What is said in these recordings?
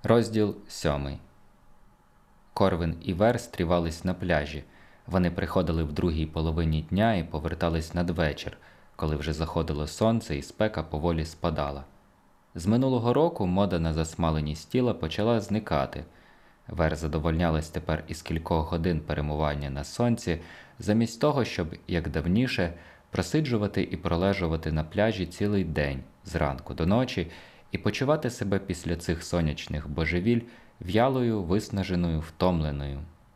Розділ 7. Корвин і Вер стрівались на пляжі. Вони приходили в другій половині дня і повертались надвечір, коли вже заходило сонце і спека поволі спадала. З минулого року мода на засмаленість тіла почала зникати. Вер задовольнялась тепер із кількох годин перемування на сонці, замість того, щоб, як давніше, просиджувати і пролежувати на пляжі цілий день, зранку до ночі, і почувати себе після цих сонячних божевіль в'ялою, виснаженою, втомленою.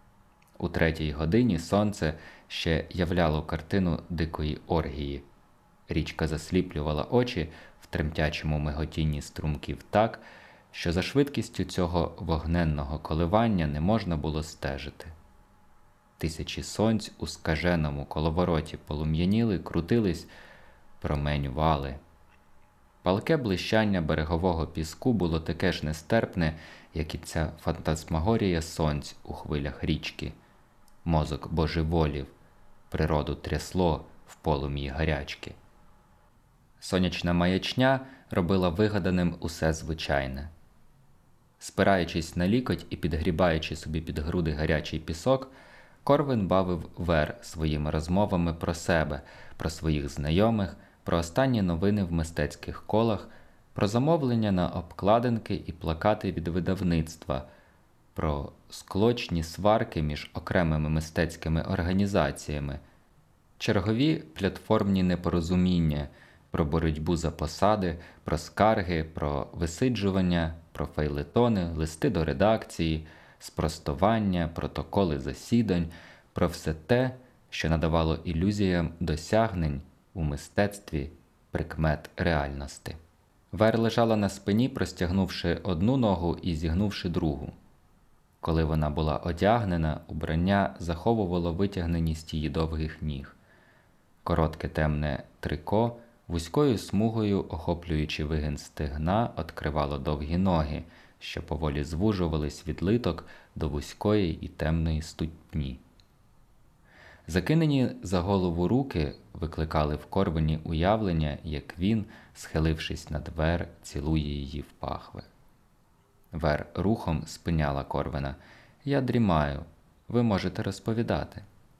У 3-й годині сонце ще являло картину дикої оргії. Річка засліплювала очі в тремтячому миготінні струмків так, що за швидкістю цього вогненного коливання не можна було стежити. Тисячі сонць у скаженому коловороті полум'яніли, крутились, променювали. Палке блищання берегового піску було таке ж нестерпне, як і ця фантасмагорія сонць у хвилях річки. Мозок божеволів, природу трясло в полум'ї гарячки. Сонячна маячня робила вигаданим усе звичайне. Спираючись на лікоть і підгрібаючи собі під груди гарячий пісок, Корвин бавив Вер своїми розмовами про себе, про своїх знайомих, про останні новини в мистецьких колах, про замовлення на обкладинки і плакати від видавництва, про склочні сварки між окремими мистецькими організаціями, чергові платформні непорозуміння, про боротьбу за посади, про скарги, про висиджування, про фейлетони, листи до редакції, спростування, протоколи засідань, про все те, що надавало ілюзіям досягнень у мистецтві прикмет реальності. Вер лежала на спині, простягнувши одну ногу і зігнувши другу. Коли вона була одягнена, убрання заховувало витягненість її довгих ніг. Коротке темне трико, вузькою смугою, охоплюючи вигин стегна, відкривало довгі ноги, що поволі звужувались від литок до вузької і темної ступні. Закинені за голову руки викликали в Корвині уявлення, як він, схилившись над Вер, цілує її в пахви. Вер рухом спиняла Корвина. «Я дрімаю. Ви можете розповідати».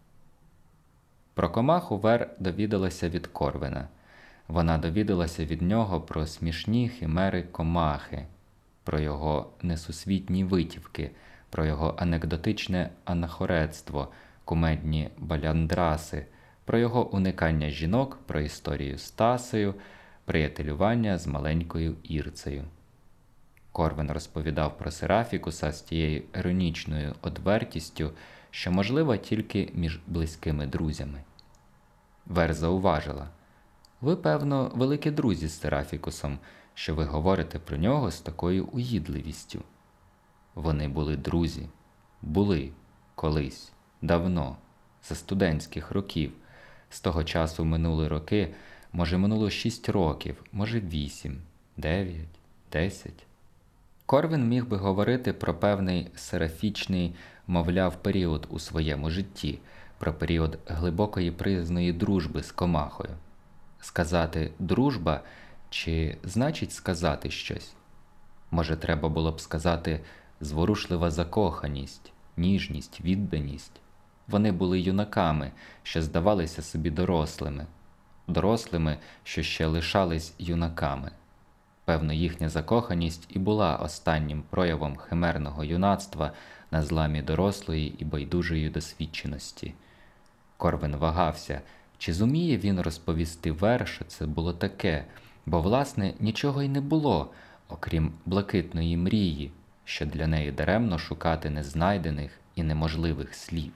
Про комаху Вер довідалася від Корвина. Вона довідалася від нього про смішні химери комахи, про його несусвітні витівки, про його анекдотичне анахоретство, кумедні баляндраси, про його уникання жінок, про історію з Тасею, приятелювання з маленькою Ірцею. Корвин розповідав про Серафікуса з тією іронічною одвертістю, що можлива тільки між близькими друзями. Вер зауважила: «Ви, певно, великі друзі з Серафікусом, що ви говорите про нього з такою уїдливістю». Вони були друзі. Були. Колись. Давно. За студентських років. З того часу минули роки, може минуло 6 років, може 8, 9, 10. Корвин міг би говорити про певний серафічний, мовляв, період у своєму житті, про період глибокої приязної дружби з комахою. Сказати «дружба» чи значить сказати щось? Може, треба було б сказати «зворушлива закоханість», «ніжність», «відданість». Вони були юнаками, що здавалися собі дорослими. Дорослими, що ще лишались юнаками. Певно, їхня закоханість і була останнім проявом химерного юнацтва на зламі дорослої і байдужої досвідченості. Корвин вагався, чи зуміє він розповісти Вер, що це було таке, бо, власне, нічого й не було, окрім блакитної мрії, що для неї даремно шукати незнайдених і неможливих слів.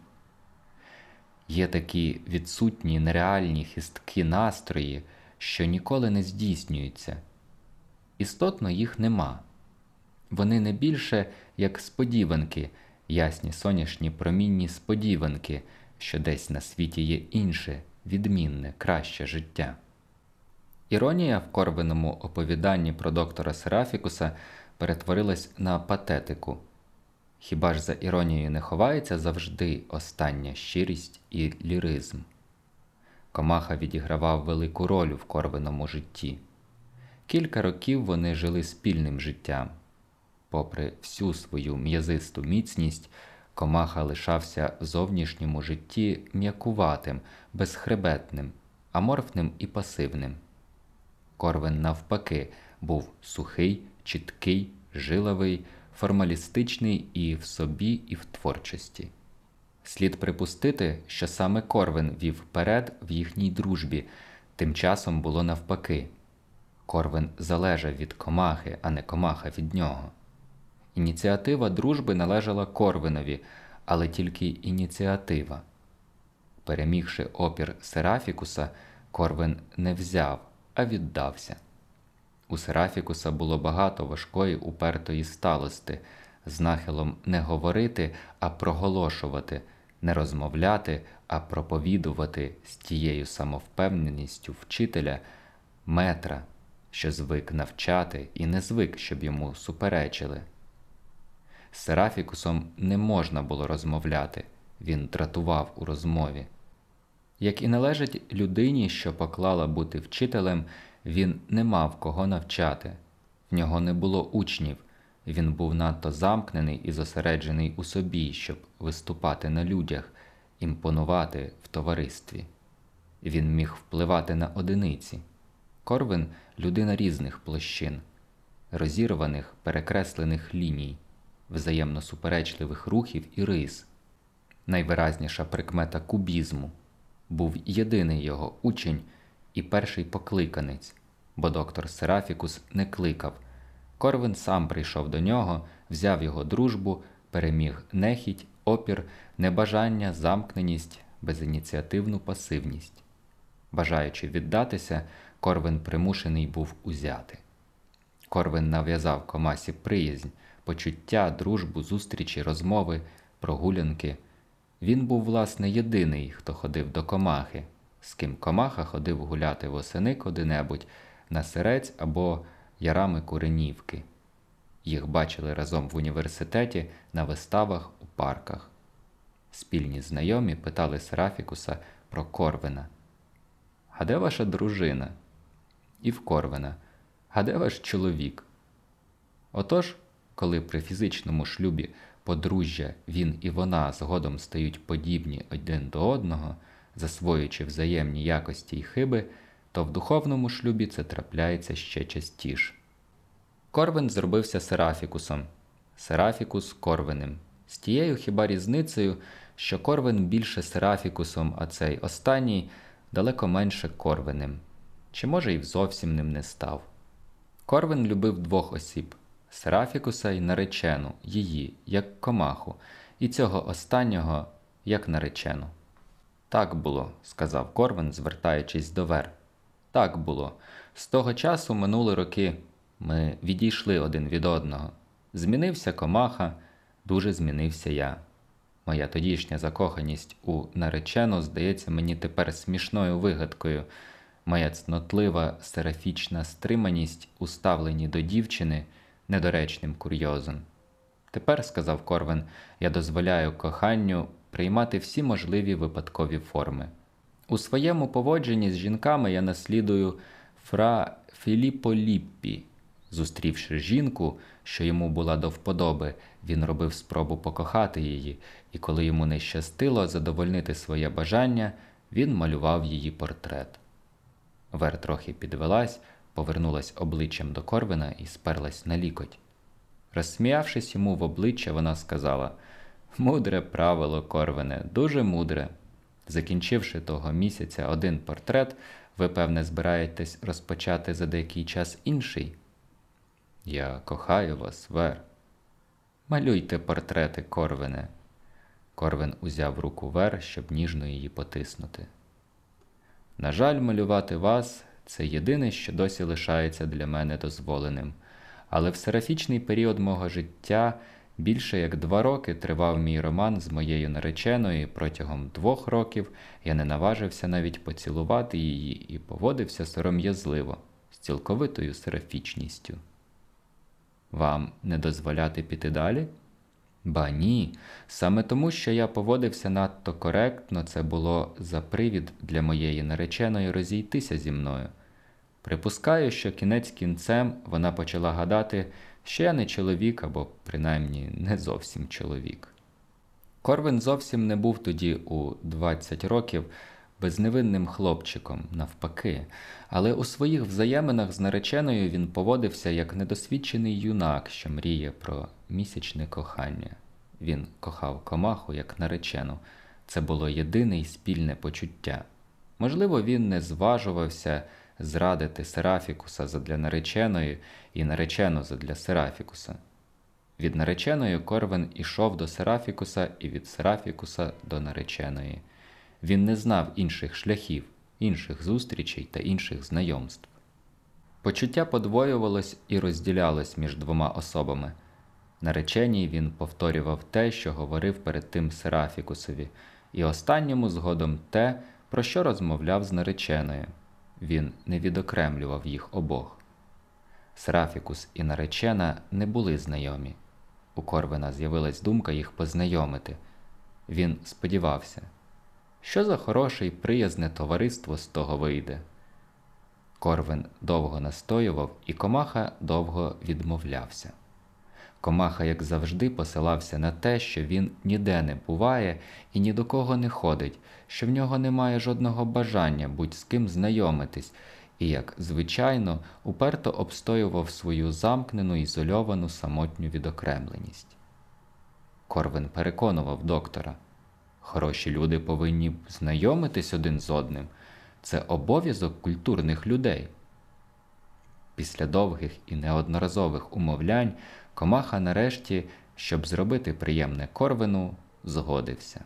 Є такі відсутні нереальні хисткі настрої, що ніколи не здійснюються. Істотно їх нема. Вони не більше, як сподіванки, ясні сонячні промінні сподіванки, що десь на світі є інше, відмінне, краще життя. Іронія в Корвиному оповіданні про доктора Серафікуса перетворилась на патетику. Хіба ж за іронією не ховається завжди остання щирість і ліризм? Комаха відігравав велику роль в Корвиному житті. Кілька років вони жили спільним життям. Попри всю свою м'язисту міцність, комаха лишався в зовнішньому житті м'якуватим, безхребетним, аморфним і пасивним. Корвин, навпаки, був сухий, чіткий, жиловий, формалістичний і в собі, і в творчості. Слід припустити, що саме Корвин вів перед в їхній дружбі, тим часом було навпаки. Корвин залежав від комахи, а не комаха від нього. Ініціатива дружби належала Корвинові, але тільки ініціатива. Перемігши опір Серафікуса, Корвин не взяв, а віддався. У Серафікуса було багато важкої упертої сталости, з нахилом не говорити, а проголошувати, не розмовляти, а проповідувати з тією самовпевненістю вчителя, метра, що звик навчати і не звик, щоб йому суперечили. З Серафікусом не можна було розмовляти, він дратував у розмові. Як і належить людині, що поклала бути вчителем, він не мав кого навчати. В нього не було учнів, він був надто замкнений і зосереджений у собі, щоб виступати на людях, імпонувати в товаристві. Він міг впливати на одиниці. Корвин – людина різних площин, розірваних, перекреслених ліній, взаємно суперечливих рухів і рис. Найвиразніша прикмета кубізму. Був єдиний його учень і перший покликанець, бо доктор Серафікус не кликав. Корвин сам прийшов до нього, взяв його дружбу, переміг нехіть, опір, небажання, замкненість, безініціативну пасивність. Бажаючи віддатися, Корвин примушений був узяти. Корвин нав'язав комасі приязнь, почуття, дружбу, зустрічі, розмови, прогулянки. Він був, власне, єдиний, хто ходив до комахи, з ким комаха ходив гуляти восени куди-небудь, на Сирець або ярами Куренівки. Їх бачили разом в університеті, на виставах, у парках. Спільні знайомі питали Серафікуса про Корвина. «А де ваша дружина?» І в Корвина. «А де ваш чоловік?» Отож, коли при фізичному шлюбі подружжя він і вона згодом стають подібні один до одного, засвоюючи взаємні якості й хиби, то в духовному шлюбі це трапляється ще частіше. Корвин зробився Серафікусом, Серафікус – Корвиним. З тією хіба різницею, що Корвин більше Серафікусом, а цей останній далеко менше Корвиним. Чи може й зовсім ним не став. Корвин любив двох осіб – Серафікуса й наречену, її, як комаху, і цього останнього, як наречену. «Так було», – сказав Корвин, звертаючись до Вер. «Так було. З того часу минули роки. Ми відійшли один від одного. Змінився комаха, дуже змінився я. Моя тодішня закоханість у наречену здається мені тепер смішною вигадкою. Моя цнотлива серафічна стриманість у ставленні до дівчини недоречним курйозом. Тепер, – сказав Корвин, – я дозволяю коханню приймати всі можливі випадкові форми. У своєму поводженні з жінками я наслідую фра Філіппо Ліппі. Зустрівши жінку, що йому була до вподоби, він робив спробу покохати її, і коли йому не щастило задовольнити своє бажання, він малював її портрет». Вер трохи підвелась, повернулась обличчям до Корвина і сперлась на лікоть. Розсміявшись йому в обличчя, вона сказала: «Мудре правило, Корвине, дуже мудре. Закінчивши того місяця один портрет, ви, певне, збираєтесь розпочати за деякий час інший?» «Я кохаю вас, Вер». «Малюйте портрети, Корвине». Корвин узяв руку Вер, щоб ніжно її потиснути. «На жаль, малювати вас – це єдине, що досі лишається для мене дозволеним. Але в серафічний період мого життя більше як 2 роки тривав мій роман з моєю нареченою, і протягом 2 років я не наважився навіть поцілувати її і поводився сором'язливо, з цілковитою серафічністю». «Вам не дозволяти піти далі?» «Ба ні. Саме тому, що я поводився надто коректно, це було за привід для моєї нареченої розійтися зі мною. Припускаю, що кінець кінцем вона почала гадати, що я не чоловік або, принаймні, не зовсім чоловік. Корвин зовсім не був тоді у 20 років безневинним хлопчиком, навпаки, але у своїх взаєминах з нареченою він поводився як недосвідчений юнак, що мріє про місячне кохання. Він кохав комаху як наречену. Це було єдине й спільне почуття. Можливо, він не зважувався зрадити Серафікуса задля нареченої і наречену задля Серафікуса. Від нареченої Корвин ішов до Серафікуса і від Серафікуса до нареченої. Він не знав інших шляхів, інших зустрічей та інших знайомств. Почуття подвоювалось і розділялось між двома особами. Нареченій він повторював те, що говорив перед тим Серафікусові, і останньому згодом те, про що розмовляв з нареченою. Він не відокремлював їх обох. Серафікус і наречена не були знайомі. У Корвина з'явилась думка їх познайомити. Він сподівався, що за хороше й приязне товариство з того вийде. Корвин довго настоював, і комаха довго відмовлявся. Комаха, як завжди, посилався на те, що він ніде не буває і ні до кого не ходить, що в нього немає жодного бажання будь з ким знайомитись, і, як звичайно, уперто обстоював свою замкнену, ізольовану, самотню відокремленість. Корвин переконував доктора, хороші люди повинні знайомитись один з одним. Це обов'язок культурних людей. Після довгих і неодноразових умовлянь комаха нарешті, щоб зробити приємне Корвину, згодився.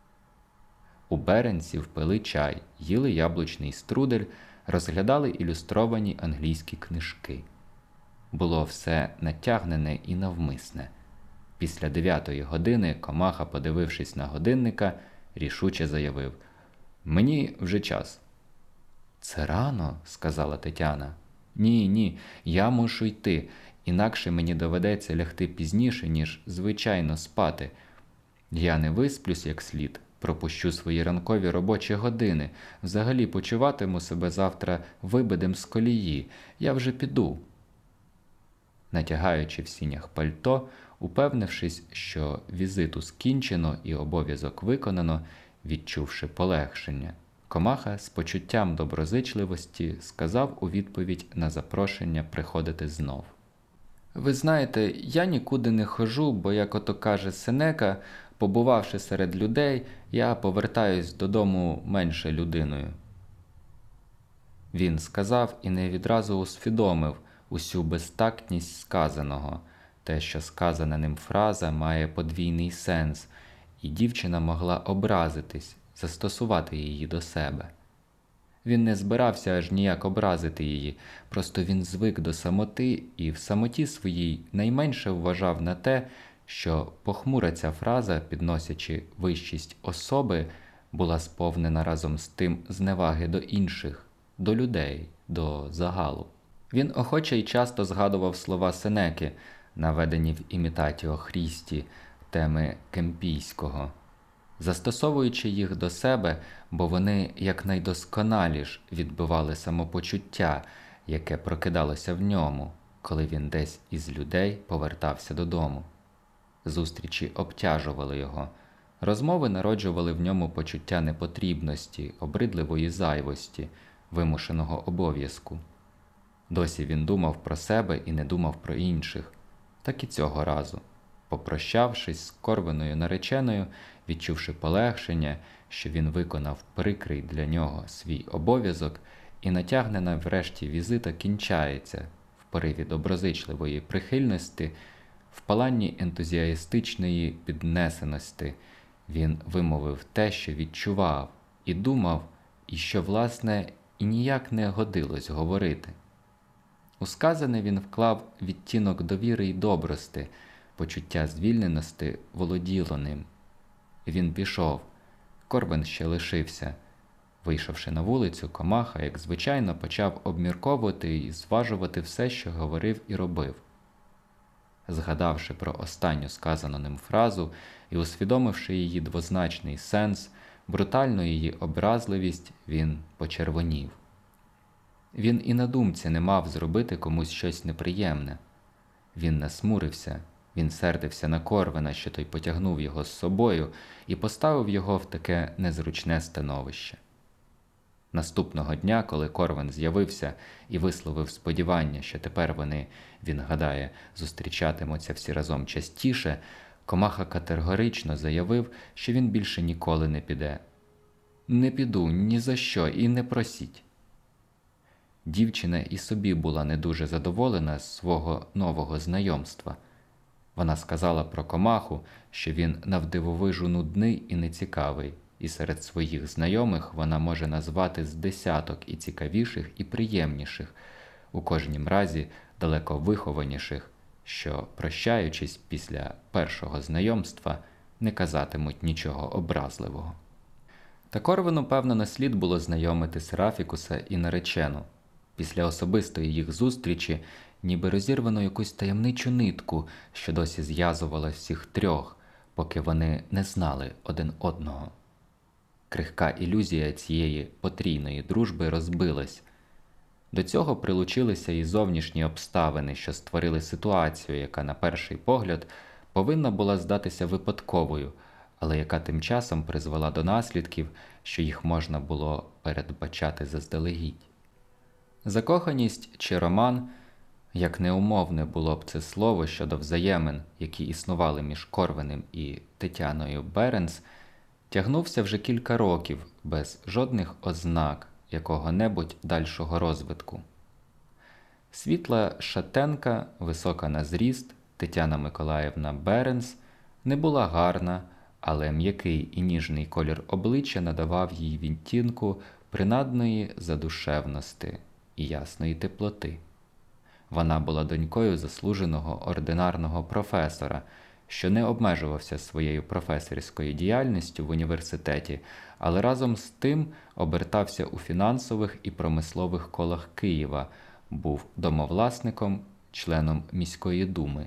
У Беренсі впили чай, їли яблучний струдель, розглядали ілюстровані англійські книжки. Було все натягнене і навмисне. Після 9-ї години комаха, подивившись на годинника, рішуче заявив: «Мені вже час». «Це рано», – сказала Тетяна. Ні, я мушу йти, інакше мені доведеться лягти пізніше, ніж звичайно спати. Я не висплюсь як слід, пропущу свої ранкові робочі години, взагалі почуватиму себе завтра вибитим з колії, я вже піду». Натягаючи в сінях пальто, упевнившись, що візиту скінчено і обов'язок виконано, відчувши полегшення, комаха з почуттям доброзичливості сказав у відповідь на запрошення приходити знов: «Ви знаєте, я нікуди не хожу, бо, як ото каже Сенека, побувавши серед людей, я повертаюсь додому менше людиною». Він сказав і не відразу усвідомив усю безтактність сказаного. Те, що сказана ним фраза, має подвійний сенс, і дівчина могла образитись, застосувати її до себе. Він не збирався аж ніяк образити її, просто він звик до самоти і в самоті своїй найменше вважав на те, що похмура ця фраза, підносячи вищість особи, була сповнена разом з тим зневаги до інших, до людей, до загалу. Він охоче й часто згадував слова Сенеки, наведені в Імітатіо Хрісті, теми Кемпійського, застосовуючи їх до себе, бо вони якнайдосконаліш відбивали самопочуття, яке прокидалося в ньому, коли він десь із людей повертався додому. Зустрічі обтяжували його, розмови народжували в ньому почуття непотрібності, обридливої зайвості, вимушеного обов'язку. Досі він думав про себе і не думав про інших. Так і цього разу, попрощавшись з Корвиною нареченою, відчувши полегшення, що він виконав прикрий для нього свій обов'язок, і натягнена врешті візита кінчається в пориві доброзичливої прихильності, в паланні ентузіастичної піднесеності, він вимовив те, що відчував, і думав, і що, власне, і ніяк не годилось говорити. У сказане він вклав відтінок довіри й добрости, почуття звільненості володіло ним. Він пішов, Корвин ще лишився. Вийшовши на вулицю, комаха, як звичайно, почав обмірковувати і зважувати все, що говорив і робив. Згадавши про останню сказану ним фразу і усвідомивши її двозначний сенс, брутальну її образливість, він почервонів. Він і на думці не мав зробити комусь щось неприємне. Він не смурився, він сердився на Корвина, що той потягнув його з собою і поставив його в таке незручне становище. Наступного дня, коли Корвин з'явився і висловив сподівання, що тепер вони, він гадає, зустрічатимуться всі разом частіше, Комаха категорично заявив, що він більше ніколи не піде. «Не піду, ні за що, і не просіть». Дівчина і собі була не дуже задоволена з свого нового знайомства. Вона сказала про Комаху, що він навдивовижу нудний і нецікавий, і серед своїх знайомих вона може назвати з десяток і цікавіших, і приємніших, у кожнім разі далеко вихованіших, що, прощаючись після першого знайомства, не казатимуть нічого образливого. Та Корвину, певно, не слід було знайомити Серафікуса і наречену. Після особистої їх зустрічі ніби розірвано якусь таємничу нитку, що досі зв'язувала всіх трьох, поки вони не знали один одного. Крихка ілюзія цієї потрійної дружби розбилась. До цього прилучилися і зовнішні обставини, що створили ситуацію, яка на перший погляд повинна була здатися випадковою, але яка тим часом призвела до наслідків, що їх можна було передбачати заздалегідь. Закоханість чи роман, як неумовне було б це слово щодо взаємин, які існували між Корвиним і Тетяною Беренс, тягнувся вже кілька років без жодних ознак якого-небудь дальшого розвитку. Світла шатенка, висока на зріст, Тетяна Миколаївна Беренс не була гарна, але м'який і ніжний колір обличчя надавав їй відтінку принадної задушевності і ясної теплоти. Вона була донькою заслуженого ординарного професора, що не обмежувався своєю професорською діяльністю в університеті, але разом з тим обертався у фінансових і промислових колах Києва, був домовласником, членом міської думи.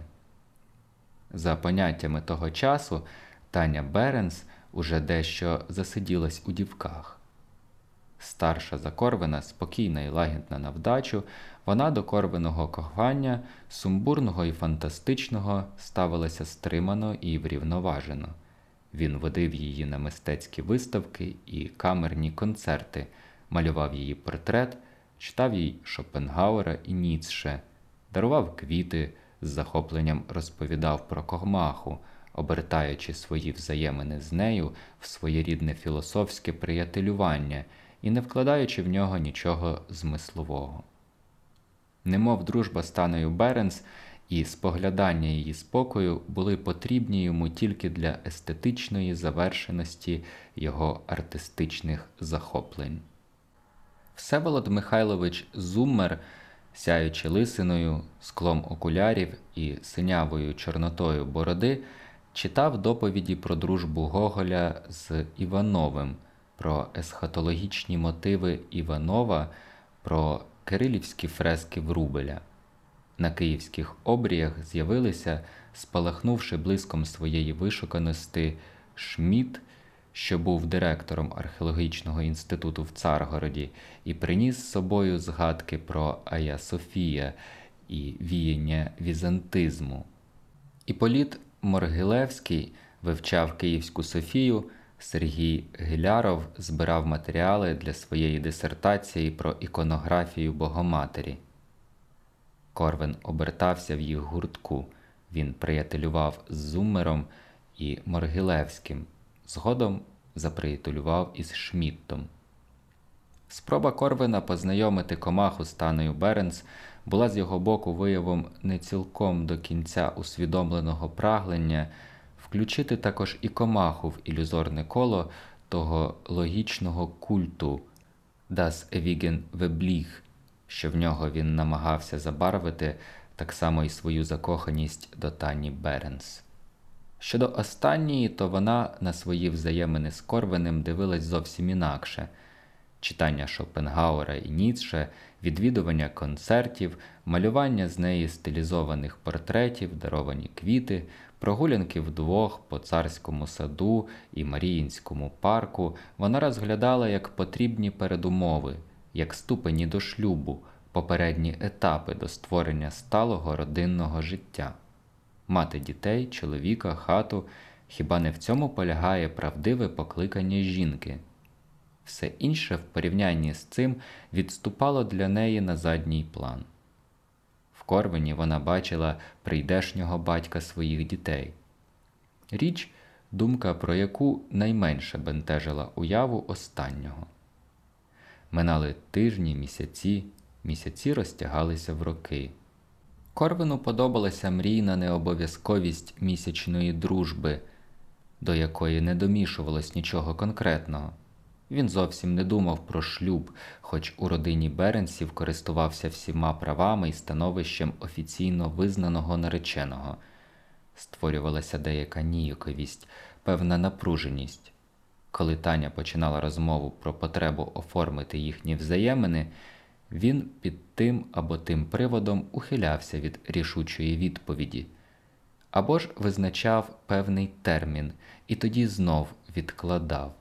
За поняттями того часу, Таня Беренс уже дещо засиділась у дівках. Старша за Корвина, спокійна і лагідна на вдачу, вона до Корвиного кохання, сумбурного і фантастичного, ставилася стримано і врівноважено. Він водив її на мистецькі виставки і камерні концерти, малював її портрет, читав їй Шопенгауера і Ніцше, дарував квіти, з захопленням розповідав про Комаху, обертаючи свої взаємини з нею в своєрідне філософське приятелювання і не вкладаючи в нього нічого змислового. Немов дружба з Танею Беренс і споглядання її спокою були потрібні йому тільки для естетичної завершеності його артистичних захоплень. Всеволод Михайлович Зуммер, сяючи лисиною, склом окулярів і синявою чорнотою бороди, читав доповіді про дружбу Гоголя з Івановим, про есхатологічні мотиви Іванова, про кирилівські фрески Врубеля. На київських обріях з'явилися, спалахнувши блиском своєї вишуканості, Шмідт, що був директором археологічного інституту в Царгороді, і приніс з собою згадки про Ая Софія і віяння візантизму. Іполіт Моргилевський вивчав Київську Софію, Сергій Гіляров збирав матеріали для своєї дисертації про іконографію Богоматері. Корвин обертався в їх гуртку, він приятелював з Зуммером і Моргилевським, згодом заприятелював із Шмідтом. Спроба Корвина познайомити Комаху з Танею Беренс була з його боку виявом не цілком до кінця усвідомленого прагнення включити також і Комаху в ілюзорне коло того логічного культу «Das ewigen Weblicht», що в нього він намагався забарвити так само і свою закоханість до Тані Беренс. Щодо останньої, то вона на свої взаємини з Корвиним дивилась зовсім інакше. Читання Шопенгауера і Ніцше, відвідування концертів, малювання з неї стилізованих портретів, даровані квіти, прогулянки вдвох по Царському саду і Маріїнському парку вона розглядала як потрібні передумови, як ступені до шлюбу, попередні етапи до створення сталого родинного життя. Мати дітей, чоловіка, хату – хіба не в цьому полягає правдиве покликання жінки? Все інше в порівнянні з цим відступало для неї на задній план. В Корвині вона бачила прийдешнього батька своїх дітей. Річ, думка про яку найменше бентежила уяву останнього. Минали тижні, місяці розтягалися в роки. Корвину подобалася мрійна необов'язковість місячної дружби, до якої не домішувалось нічого конкретного. Він зовсім не думав про шлюб, хоч у родині Беренсів користувався всіма правами і становищем офіційно визнаного нареченого. Створювалася деяка ніяковість, певна напруженість. Коли Таня починала розмову про потребу оформити їхні взаємини, він під тим або тим приводом ухилявся від рішучої відповіді. Або ж визначав певний термін і тоді знов відкладав.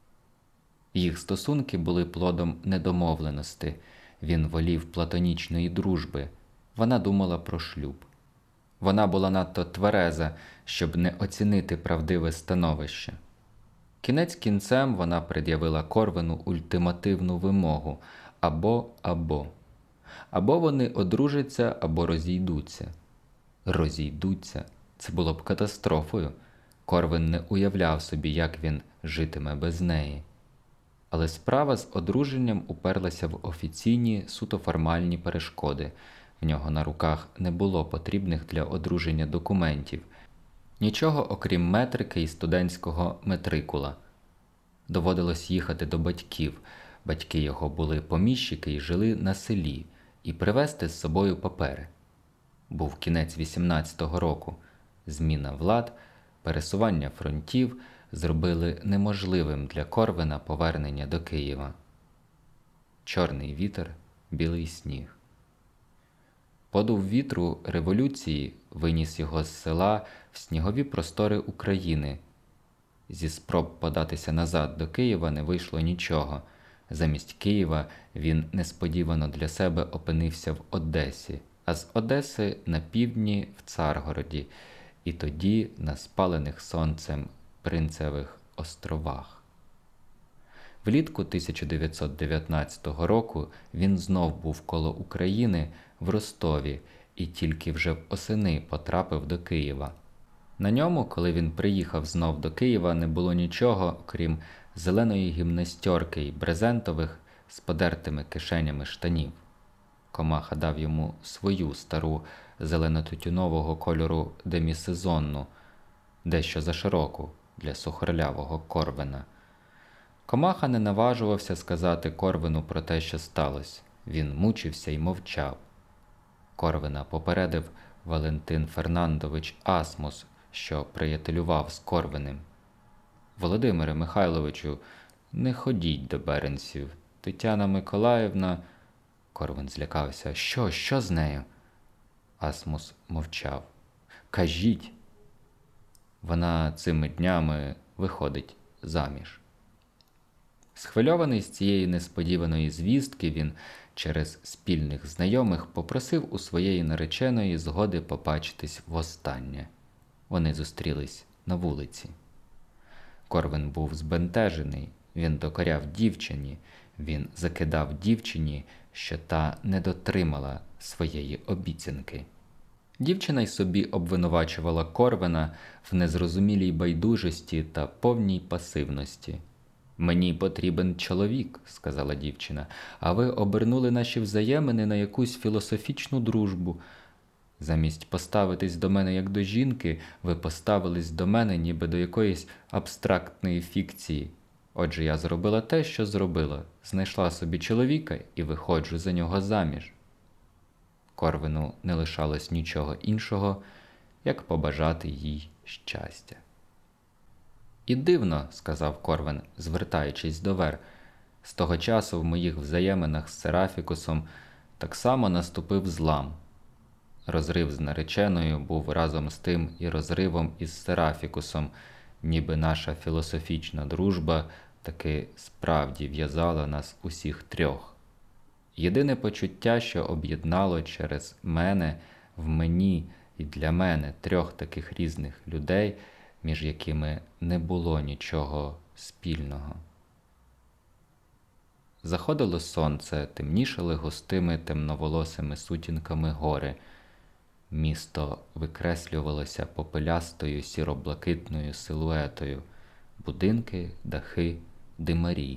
Їх стосунки були плодом недомовленості. Він волів платонічної дружби. Вона думала про шлюб. Вона була надто твереза, щоб не оцінити правдиве становище. Кінець кінцем вона пред'явила Корвину ультимативну вимогу – або. Або вони одружаться, або розійдуться. Розійдуться – це було б катастрофою. Корвин не уявляв собі, як він житиме без неї. Але справа з одруженням уперлася в офіційні, суто формальні перешкоди. В нього на руках не було потрібних для одруження документів. Нічого окрім метрики і студентського метрикула. Доводилось їхати до батьків. Батьки його були поміщики і жили на селі, і привезти з собою папери. Був кінець 18-го року. Зміна влад, пересування фронтів зробили неможливим для Корвина повернення до Києва. Чорний вітер, білий сніг. Подув вітру революції виніс його з села в снігові простори України. Зі спроб податися назад до Києва не вийшло нічого. Замість Києва він несподівано для себе опинився в Одесі, а з Одеси на півдні в Царгороді, і тоді на спалених сонцем Принцевих островах. Влітку 1919 року він знов був коло України в Ростові і тільки вже восени потрапив до Києва. На ньому, коли він приїхав знов до Києва, не було нічого, крім зеленої гімнастерки й брезентових з подертими кишенями штанів. Комаха дав йому свою стару зелено-тютюнового кольору демісезонну, дещо зашироку для сухорлявого Корвина. Комаха не наважувався сказати Корвину про те, що сталося. Він мучився й мовчав. Корвина попередив Валентин Фернандович Асмус, що приятелював з Корвиним. «Володимире Михайловичу, не ходіть до Беренсів. Тетяна Миколаївна...» Корвин злякався. Що з нею?» Асмус мовчав. «Кажіть!» «Вона цими днями виходить заміж». Схвильований з цієї несподіваної звістки, він через спільних знайомих попросив у своєї нареченої згоди побачитись востаннє. Вони зустрілись на вулиці. Корвин був збентежений, він докоряв дівчині, він закидав дівчині, що та не дотримала своєї обіцянки. Дівчина й собі обвинувачувала Корвина в незрозумілій байдужості та повній пасивності. «Мені потрібен чоловік», – сказала дівчина, – «а ви обернули наші взаємини на якусь філософічну дружбу. Замість поставитись до мене як до жінки, ви поставились до мене ніби до якоїсь абстрактної фікції. Отже, я зробила те, що зробила, знайшла собі чоловіка і виходжу за нього заміж». Корвину не лишалось нічого іншого, як побажати їй щастя. «І дивно», – сказав Корвин, звертаючись до Вер, – «з того часу в моїх взаєминах з Серафікусом так само наступив злам. Розрив з нареченою був разом з тим і розривом із Серафікусом, ніби наша філософічна дружба таки справді в'язала нас усіх трьох. Єдине почуття, що об'єднало через мене, в мені і для мене трьох таких різних людей, між якими не було нічого спільного. Заходило сонце, темнішали густими темноволосими сутінками гори. Місто викреслювалося попелястою сіро-блакитною силуетою, будинки, дахи, димарі.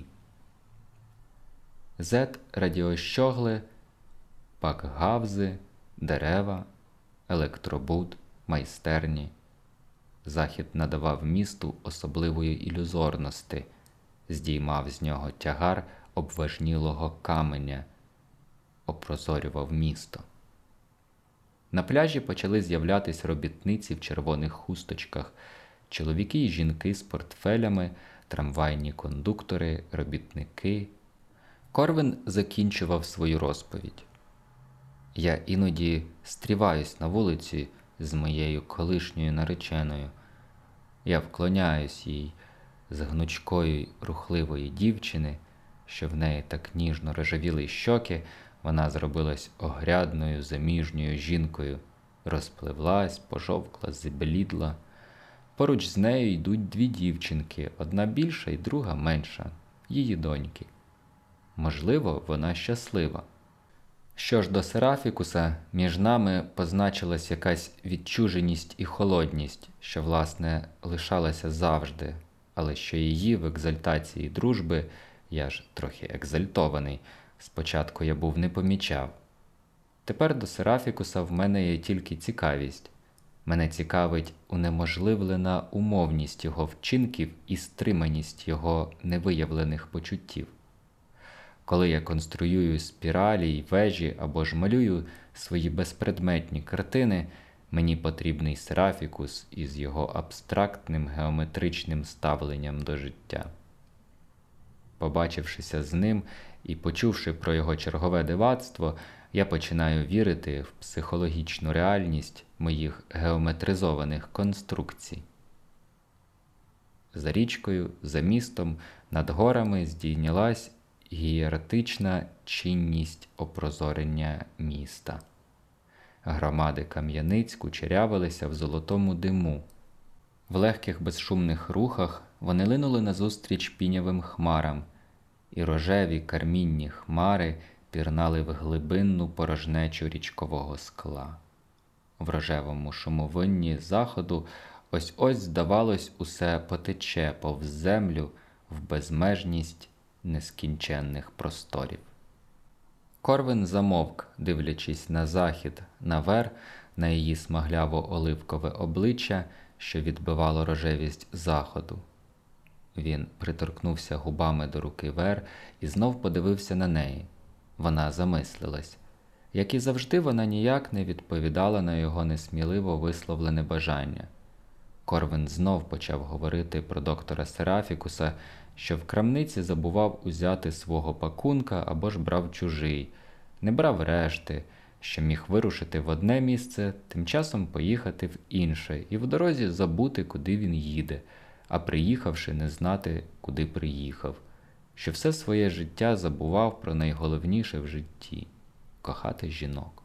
Радіощогли, пакгавзи, дерева, електробуд, майстерні. Захід надавав місту особливої ілюзорності, здіймав з нього тягар обважнілого каменя, опрозорював місто. На пляжі почали з'являтись робітниці в червоних хусточках, чоловіки і жінки з портфелями, трамвайні кондуктори, робітники. Корвин закінчував свою розповідь. Я іноді стріваюсь на вулиці з моєю колишньою нареченою. Я вклоняюсь їй з гнучкої рухливої дівчини, що в неї так ніжно рожевіли щоки, вона зробилась огрядною заміжньою жінкою, розпливлась, пожовкла, зблідла. Поруч з нею йдуть дві дівчинки, одна більша і друга менша, її доньки. Можливо, вона щаслива. Що ж до Серафікуса, між нами позначилась якась відчуженість і холодність, що, власне, лишалася завжди, але що її в екзальтації дружби, я ж трохи екзальтований, спочатку я був не помічав. Тепер до Серафікуса в мене є тільки цікавість. Мене цікавить унеможливлена умовність його вчинків і стриманість його невиявлених почуттів. Коли я конструюю спіралі й вежі або ж малюю свої безпредметні картини, мені потрібний Серафікус із його абстрактним геометричним ставленням до життя. Побачившися з ним і почувши про його чергове дивацтво, я починаю вірити в психологічну реальність моїх геометризованих конструкцій. За річкою, за містом, над горами здійнялась гієратична чинність опрозорення міста. Громади кам'яниць кучерявилися в золотому диму. В легких безшумних рухах вони линули назустріч пінявим хмарам, і рожеві кармінні хмари пірнали в глибинну порожнечу річкового скла. В рожевому шумовинні заходу ось-ось, здавалось, усе потече повз землю в безмежність нескінченних просторів. Корвин замовк, дивлячись на захід, на Вер, на її смагляво-оливкове обличчя, що відбивало рожевість заходу. Він приторкнувся губами до руки Вер і знов подивився на неї. Вона замислилась. Як і завжди, вона ніяк не відповідала на його несміливо висловлене бажання. Корвин знов почав говорити про доктора Серафікуса, що в крамниці забував узяти свого пакунка або ж брав чужий, не брав решти, що міг вирушити в одне місце, тим часом поїхати в інше і в дорозі забути, куди він їде, а приїхавши не знати, куди приїхав, що все своє життя забував про найголовніше в житті – кохати жінок.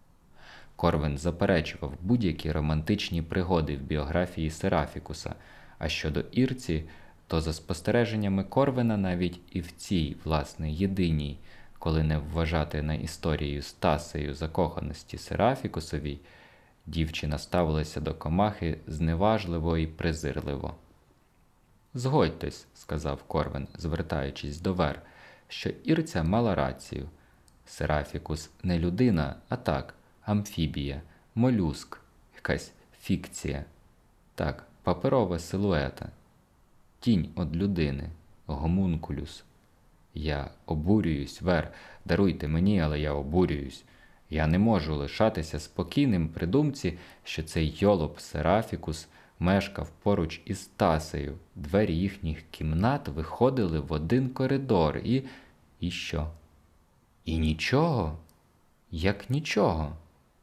Корвин заперечував будь-які романтичні пригоди в біографії Серафікуса, а щодо Ірці, то за спостереженнями Корвина навіть і в цій, власне, єдиній, коли не вважати на історію з Тасею закоханості Серафікусовій, дівчина ставилася до комахи зневажливо і презирливо. «Згодьтесь», – сказав Корвин, звертаючись до Вер, що Ірця мала рацію. Серафікус не людина, а так, амфібія, молюск, якась фікція. Так, паперова силуета. Тінь од людини, гомункулюс. Я обурююсь, Вер, даруйте мені, але я обурююсь. Я не можу лишатися спокійним при думці, що цей йолоп Серафікус мешкав поруч із Тасею. Двері їхніх кімнат виходили в один коридор і... І що? І нічого? Як нічого?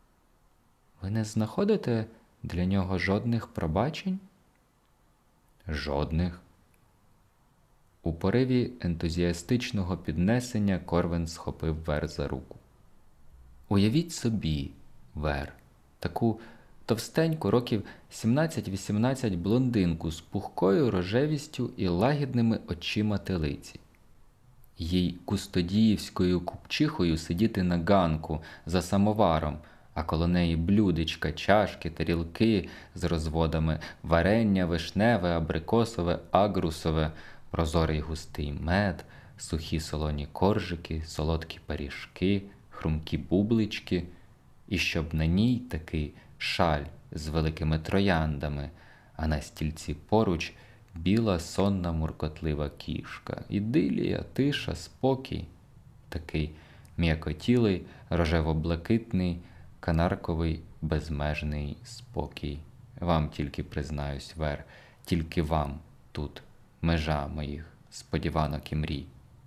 Ви не знаходите для нього жодних пробачень? Жодних. У пориві ентузіастичного піднесення Корвин схопив Вер за руку. Уявіть собі, Вер, таку товстеньку, років 17-18 блондинку з пухкою рожевістю і лагідними очима телиці. Їй кустодіївською купчихою сидіти на ганку за самоваром, а коло неї блюдечка, чашки, тарілки з розводами, варення, вишневе, абрикосове, агрусове, прозорий густий мед, сухі солоні коржики, солодкі пиріжки, хрумкі бублички, і щоб на ній такий шаль з великими трояндами, а на стільці поруч біла сонна муркотлива кішка. Ідилія, тиша, спокій. Такий м'якотілий, рожево-блакитний, канарковий, безмежний спокій. Вам тільки признаюсь, Вер, тільки вам тут межа моїх сподіванок і мрій.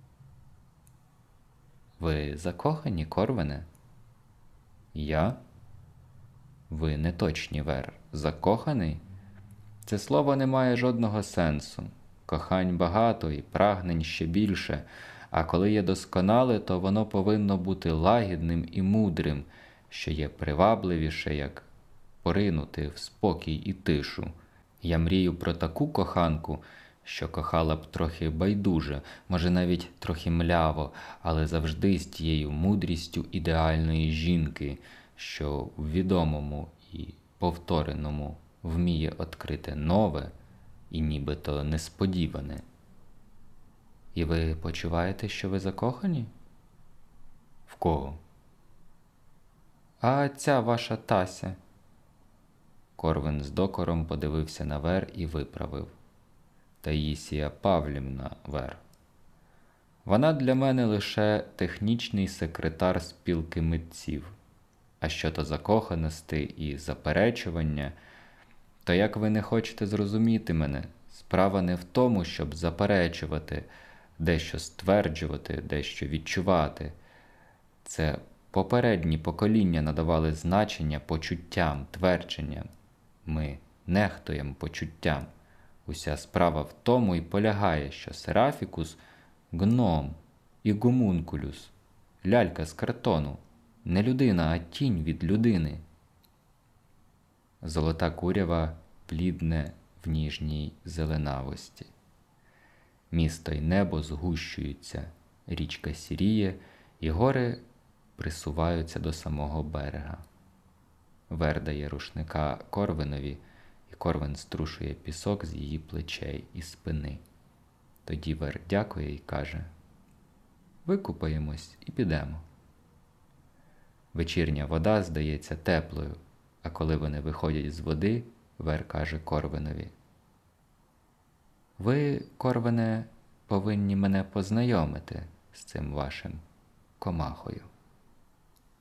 Ви закохані, Корвине? Я? Ви неточні, Вер. Закоханий? Це слово не має жодного сенсу. Кохань багато і прагнень ще більше, а коли є досконале, то воно повинно бути лагідним і мудрим, що є привабливіше, як поринути в спокій і тишу. Я мрію про таку коханку, що кохала б трохи байдуже, може навіть трохи мляво, але завжди з тією мудрістю ідеальної жінки, що в відомому і повтореному вміє відкрити нове і нібито несподіване. І ви почуваєте, що ви закохані? В кого? А ця ваша Тася. Корвин з докором подивився на Вер і виправив. Таїсія Павлівна, Вер. Вона для мене лише технічний секретар спілки митців. А щодо закоханості і заперечування, то як ви не хочете зрозуміти мене, справа не в тому, щоб заперечувати, дещо стверджувати, дещо відчувати. Це попередні покоління надавали значення почуттям, твердженням. Ми нехтуємо почуттям. Уся справа в тому і полягає, що Серафікус – гном і гомункулюс, лялька з картону, не людина, а тінь від людини. Золота курява плідне в ніжній зеленавості. Місто й небо згущуються, річка сіріє, і гори присуваються до самого берега. Вер дає рушника Корвинові, і Корвин струшує пісок з її плечей і спини. Тоді Вер дякує і каже: «Викупаємось і підемо». Вечірня вода здається теплою, а коли вони виходять з води, Вер каже Корвинові: «Ви, Корвине, повинні мене познайомити з цим вашим комахою».